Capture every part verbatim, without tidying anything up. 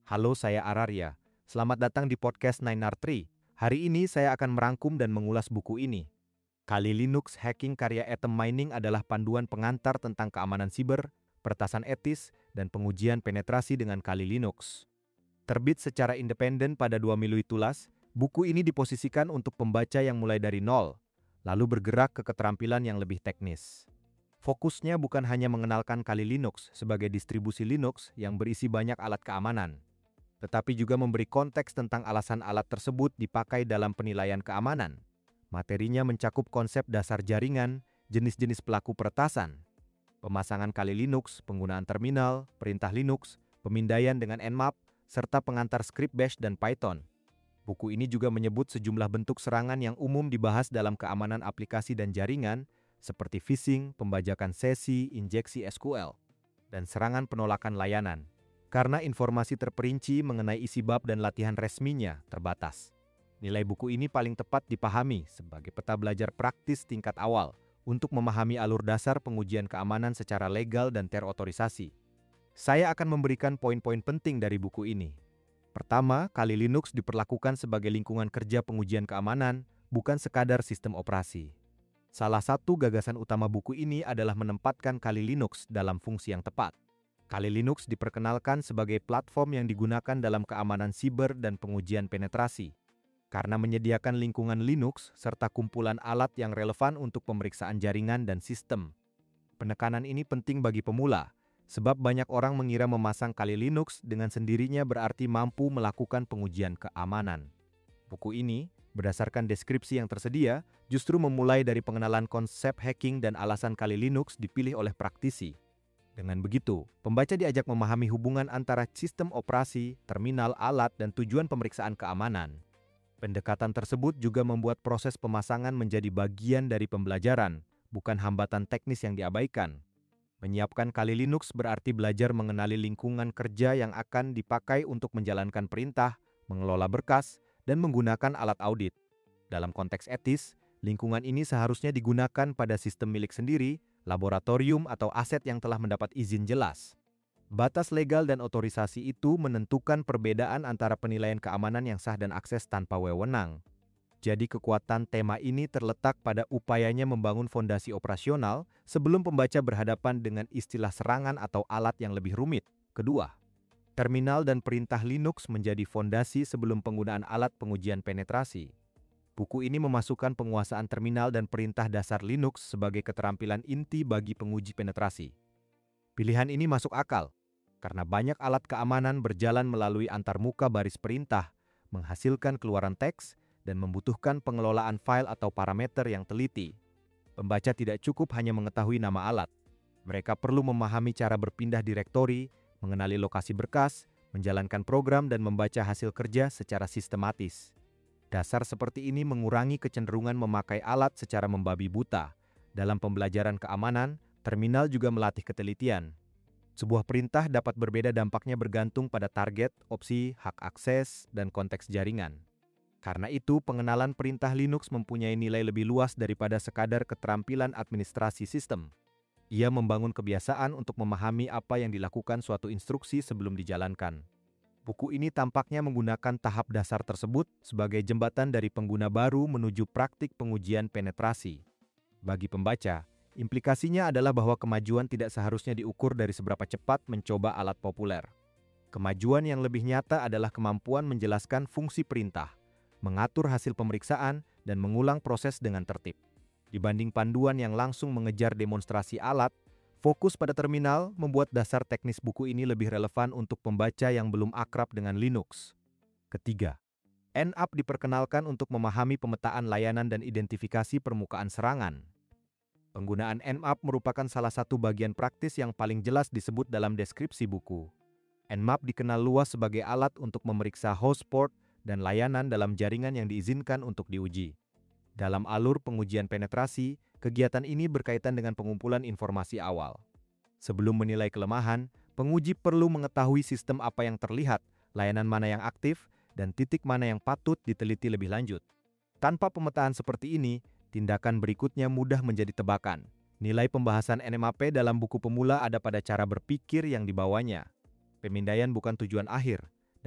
Halo, saya Ararya. Selamat datang di podcast nine R three. Hari ini saya akan merangkum dan mengulas buku ini. Kali Linux Hacking karya Atom Mining adalah panduan pengantar tentang keamanan siber, peretasan etis, dan pengujian penetrasi dengan Kali Linux. Terbit secara independen pada dua Mei tulas, buku ini diposisikan untuk pembaca yang mulai dari nol, lalu bergerak ke keterampilan yang lebih teknis. Fokusnya bukan hanya mengenalkan Kali Linux sebagai distribusi Linux yang berisi banyak alat keamanan, tetapi juga memberi konteks tentang alasan alat tersebut dipakai dalam penilaian keamanan. Materinya mencakup konsep dasar jaringan, jenis-jenis pelaku peretasan, pemasangan Kali Linux, penggunaan terminal, perintah Linux, pemindaian dengan Nmap, serta pengantar skrip Bash dan Python. Buku ini juga menyebut sejumlah bentuk serangan yang umum dibahas dalam keamanan aplikasi dan jaringan, seperti phishing, pembajakan sesi, injeksi S Q L, dan serangan penolakan layanan. Karena informasi terperinci mengenai isi bab dan latihan resminya terbatas, nilai buku ini paling tepat dipahami sebagai peta belajar praktis tingkat awal untuk memahami alur dasar pengujian keamanan secara legal dan terotorisasi. Saya akan memberikan poin-poin penting dari buku ini. Pertama, Kali Linux diperlakukan sebagai lingkungan kerja pengujian keamanan, bukan sekadar sistem operasi. Salah satu gagasan utama buku ini adalah menempatkan Kali Linux dalam fungsi yang tepat. Kali Linux diperkenalkan sebagai platform yang digunakan dalam keamanan siber dan pengujian penetrasi, karena menyediakan lingkungan Linux serta kumpulan alat yang relevan untuk pemeriksaan jaringan dan sistem. Penekanan ini penting bagi pemula, sebab banyak orang mengira memasang Kali Linux dengan sendirinya berarti mampu melakukan pengujian keamanan. Buku ini, berdasarkan deskripsi yang tersedia, justru memulai dari pengenalan konsep hacking dan alasan Kali Linux dipilih oleh praktisi. Dengan begitu, pembaca diajak memahami hubungan antara sistem operasi, terminal, alat, dan tujuan pemeriksaan keamanan. Pendekatan tersebut juga membuat proses pemasangan menjadi bagian dari pembelajaran, bukan hambatan teknis yang diabaikan. Menyiapkan Kali Linux berarti belajar mengenali lingkungan kerja yang akan dipakai untuk menjalankan perintah, mengelola berkas, dan menggunakan alat audit. Dalam konteks etis, lingkungan ini seharusnya digunakan pada sistem milik sendiri, laboratorium, atau aset yang telah mendapat izin jelas. Batas legal dan otorisasi itu menentukan perbedaan antara penilaian keamanan yang sah dan akses tanpa wewenang. Jadi kekuatan tema ini terletak pada upayanya membangun fondasi operasional sebelum pembaca berhadapan dengan istilah serangan atau alat yang lebih rumit. Kedua, terminal dan perintah Linux menjadi fondasi sebelum penggunaan alat pengujian penetrasi. Buku ini memasukkan penguasaan terminal dan perintah dasar Linux sebagai keterampilan inti bagi penguji penetrasi. Pilihan ini masuk akal, karena banyak alat keamanan berjalan melalui antarmuka baris perintah, menghasilkan keluaran teks, dan membutuhkan pengelolaan file atau parameter yang teliti. Pembaca tidak cukup hanya mengetahui nama alat. Mereka perlu memahami cara berpindah direktori, mengenali lokasi berkas, menjalankan program, dan membaca hasil kerja secara sistematis. Dasar seperti ini mengurangi kecenderungan memakai alat secara membabi buta. Dalam pembelajaran keamanan, terminal juga melatih ketelitian. Sebuah perintah dapat berbeda dampaknya bergantung pada target, opsi, hak akses, dan konteks jaringan. Karena itu, pengenalan perintah Linux mempunyai nilai lebih luas daripada sekadar keterampilan administrasi sistem. Ia membangun kebiasaan untuk memahami apa yang dilakukan suatu instruksi sebelum dijalankan. Buku ini tampaknya menggunakan tahap dasar tersebut sebagai jembatan dari pengguna baru menuju praktik pengujian penetrasi. Bagi pembaca, implikasinya adalah bahwa kemajuan tidak seharusnya diukur dari seberapa cepat mencoba alat populer. Kemajuan yang lebih nyata adalah kemampuan menjelaskan fungsi perintah, mengatur hasil pemeriksaan, dan mengulang proses dengan tertib. Dibanding panduan yang langsung mengejar demonstrasi alat, fokus pada terminal membuat dasar teknis buku ini lebih relevan untuk pembaca yang belum akrab dengan Linux. Ketiga, Nmap diperkenalkan untuk memahami pemetaan layanan dan identifikasi permukaan serangan. Penggunaan Nmap merupakan salah satu bagian praktis yang paling jelas disebut dalam deskripsi buku. Nmap dikenal luas sebagai alat untuk memeriksa host port dan layanan dalam jaringan yang diizinkan untuk diuji. Dalam alur pengujian penetrasi, kegiatan ini berkaitan dengan pengumpulan informasi awal. Sebelum menilai kelemahan, penguji perlu mengetahui sistem apa yang terlihat, layanan mana yang aktif, dan titik mana yang patut diteliti lebih lanjut. Tanpa pemetaan seperti ini, tindakan berikutnya mudah menjadi tebakan. Nilai pembahasan Nmap dalam buku pemula ada pada cara berpikir yang dibawanya. Pemindaian bukan tujuan akhir,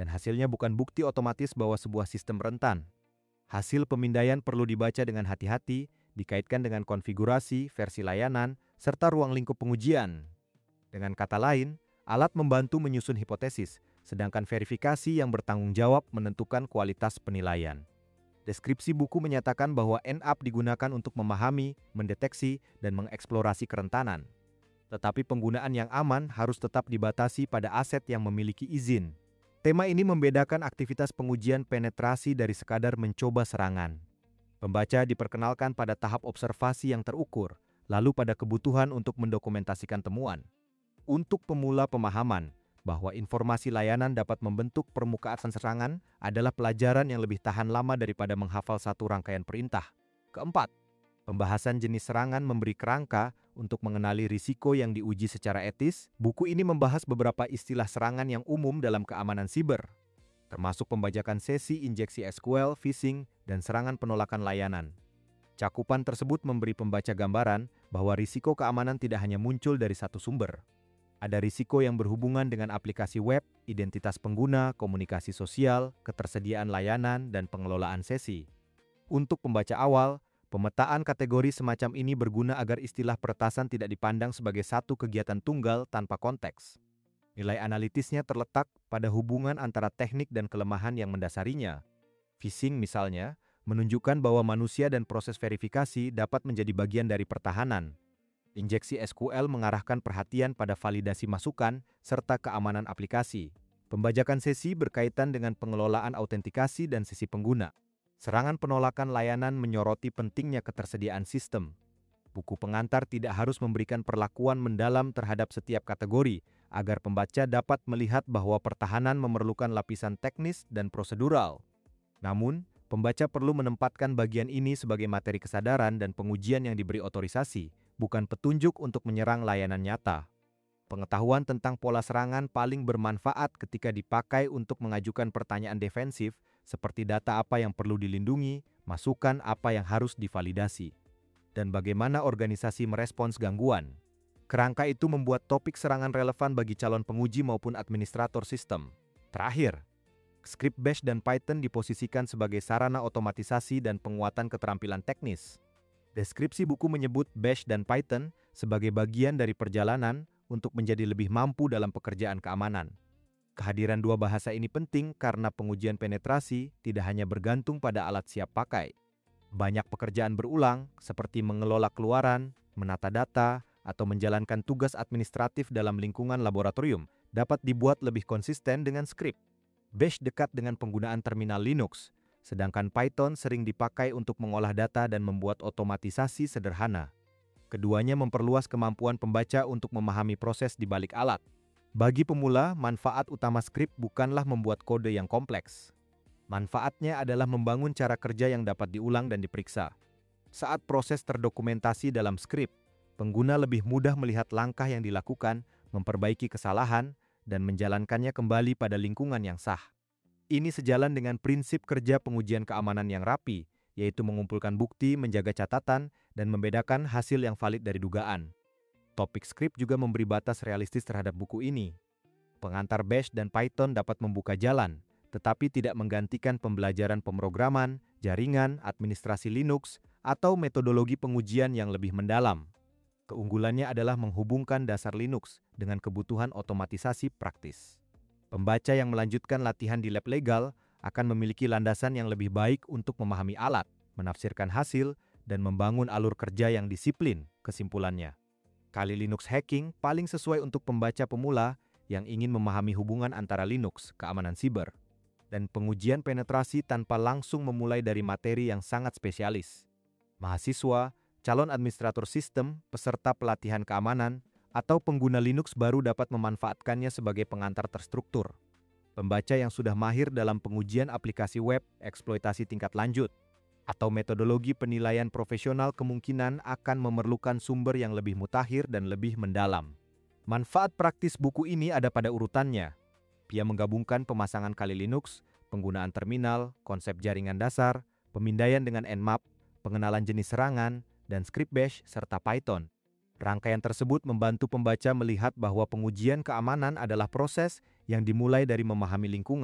dan hasilnya bukan bukti otomatis bahwa sebuah sistem rentan. Hasil pemindaian perlu dibaca dengan hati-hati, dikaitkan dengan konfigurasi, versi layanan, serta ruang lingkup pengujian. Dengan kata lain, alat membantu menyusun hipotesis, sedangkan verifikasi yang bertanggung jawab menentukan kualitas penilaian. Deskripsi buku menyatakan bahwa N A P digunakan untuk memahami, mendeteksi, dan mengeksplorasi kerentanan. Tetapi penggunaan yang aman harus tetap dibatasi pada aset yang memiliki izin. Tema ini membedakan aktivitas pengujian penetrasi dari sekadar mencoba serangan. Pembaca diperkenalkan pada tahap observasi yang terukur, lalu pada kebutuhan untuk mendokumentasikan temuan. Untuk pemula pemahaman bahwa informasi layanan dapat membentuk permukaan serangan adalah pelajaran yang lebih tahan lama daripada menghafal satu rangkaian perintah. Keempat, pembahasan jenis serangan memberi kerangka untuk mengenali risiko yang diuji secara etis. Buku ini membahas beberapa istilah serangan yang umum dalam keamanan siber, termasuk pembajakan sesi, injeksi S Q L, phishing, dan serangan penolakan layanan. Cakupan tersebut memberi pembaca gambaran bahwa risiko keamanan tidak hanya muncul dari satu sumber. Ada risiko yang berhubungan dengan aplikasi web, identitas pengguna, komunikasi sosial, ketersediaan layanan, dan pengelolaan sesi. Untuk pembaca awal, pemetaan kategori semacam ini berguna agar istilah peretasan tidak dipandang sebagai satu kegiatan tunggal tanpa konteks. Nilai analitisnya terletak pada hubungan antara teknik dan kelemahan yang mendasarinya. Phishing misalnya, menunjukkan bahwa manusia dan proses verifikasi dapat menjadi bagian dari pertahanan. Injeksi S Q L mengarahkan perhatian pada validasi masukan serta keamanan aplikasi. Pembajakan sesi berkaitan dengan pengelolaan autentikasi dan sisi pengguna. Serangan penolakan layanan menyoroti pentingnya ketersediaan sistem. Buku pengantar tidak harus memberikan perlakuan mendalam terhadap setiap kategori, agar pembaca dapat melihat bahwa pertahanan memerlukan lapisan teknis dan prosedural. Namun, pembaca perlu menempatkan bagian ini sebagai materi kesadaran dan pengujian yang diberi otorisasi, bukan petunjuk untuk menyerang layanan nyata. Pengetahuan tentang pola serangan paling bermanfaat ketika dipakai untuk mengajukan pertanyaan defensif, seperti data apa yang perlu dilindungi, masukan apa yang harus divalidasi, dan bagaimana organisasi merespons gangguan. Kerangka itu membuat topik serangan relevan bagi calon penguji maupun administrator sistem. Terakhir, Script Bash dan Python diposisikan sebagai sarana otomatisasi dan penguatan keterampilan teknis. Deskripsi buku menyebut Bash dan Python sebagai bagian dari perjalanan untuk menjadi lebih mampu dalam pekerjaan keamanan. Kehadiran dua bahasa ini penting karena pengujian penetrasi tidak hanya bergantung pada alat siap pakai. Banyak pekerjaan berulang, seperti mengelola keluaran, menata data, atau menjalankan tugas administratif dalam lingkungan laboratorium, dapat dibuat lebih konsisten dengan skrip. Bash dekat dengan penggunaan terminal Linux, sedangkan Python sering dipakai untuk mengolah data dan membuat otomatisasi sederhana. Keduanya memperluas kemampuan pembaca untuk memahami proses di balik alat. Bagi pemula, manfaat utama skrip bukanlah membuat kode yang kompleks. Manfaatnya adalah membangun cara kerja yang dapat diulang dan diperiksa. Saat proses terdokumentasi dalam skrip, pengguna lebih mudah melihat langkah yang dilakukan, memperbaiki kesalahan, dan menjalankannya kembali pada lingkungan yang sah. Ini sejalan dengan prinsip kerja pengujian keamanan yang rapi, yaitu mengumpulkan bukti, menjaga catatan, dan membedakan hasil yang valid dari dugaan. Topik skrip juga memberi batas realistis terhadap buku ini. Pengantar Bash dan Python dapat membuka jalan, tetapi tidak menggantikan pembelajaran pemrograman, jaringan, administrasi Linux, atau metodologi pengujian yang lebih mendalam. Keunggulannya adalah menghubungkan dasar Linux dengan kebutuhan otomatisasi praktis. Pembaca yang melanjutkan latihan di lab legal akan memiliki landasan yang lebih baik untuk memahami alat, menafsirkan hasil, dan membangun alur kerja yang disiplin. Kesimpulannya, Kali Linux Hacking paling sesuai untuk pembaca pemula yang ingin memahami hubungan antara Linux, keamanan siber, dan pengujian penetrasi tanpa langsung memulai dari materi yang sangat spesialis. Mahasiswa, calon administrator sistem, peserta pelatihan keamanan, atau pengguna Linux baru dapat memanfaatkannya sebagai pengantar terstruktur. Pembaca yang sudah mahir dalam pengujian aplikasi web, eksploitasi tingkat lanjut, atau metodologi penilaian profesional kemungkinan akan memerlukan sumber yang lebih mutakhir dan lebih mendalam. Manfaat praktis buku ini ada pada urutannya. Ia menggabungkan pemasangan Kali Linux, penggunaan terminal, konsep jaringan dasar, pemindaian dengan Nmap, pengenalan jenis serangan, dan script bash serta Python. Rangkaian tersebut membantu pembaca melihat bahwa pengujian keamanan adalah proses yang dimulai dari memahami lingkungan,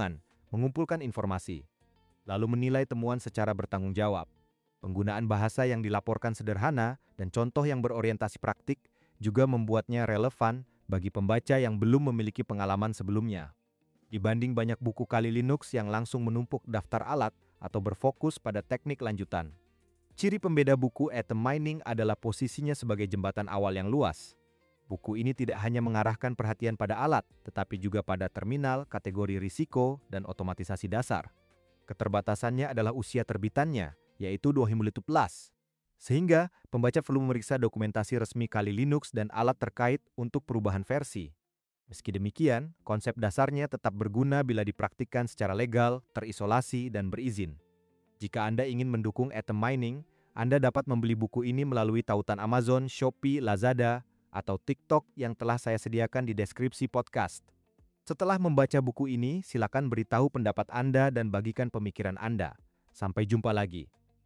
mengumpulkan informasi, lalu menilai temuan secara bertanggung jawab. Penggunaan bahasa yang dilaporkan sederhana dan contoh yang berorientasi praktik juga membuatnya relevan bagi pembaca yang belum memiliki pengalaman sebelumnya. Dibanding banyak buku Kali Linux yang langsung menumpuk daftar alat atau berfokus pada teknik lanjutan. Ciri pembeda buku Atom Mining adalah posisinya sebagai jembatan awal yang luas. Buku ini tidak hanya mengarahkan perhatian pada alat, tetapi juga pada terminal, kategori risiko, dan otomatisasi dasar. Keterbatasannya adalah usia terbitannya, yaitu dua ribu dua belas. Sehingga, pembaca perlu memeriksa dokumentasi resmi Kali Linux dan alat terkait untuk perubahan versi. Meski demikian, konsep dasarnya tetap berguna bila dipraktikkan secara legal, terisolasi, dan berizin. Jika Anda ingin mendukung Atom Mining, Anda dapat membeli buku ini melalui tautan Amazon, Shopee, Lazada, atau TikTok yang telah saya sediakan di deskripsi podcast. Setelah membaca buku ini, silakan beritahu pendapat Anda dan bagikan pemikiran Anda. Sampai jumpa lagi.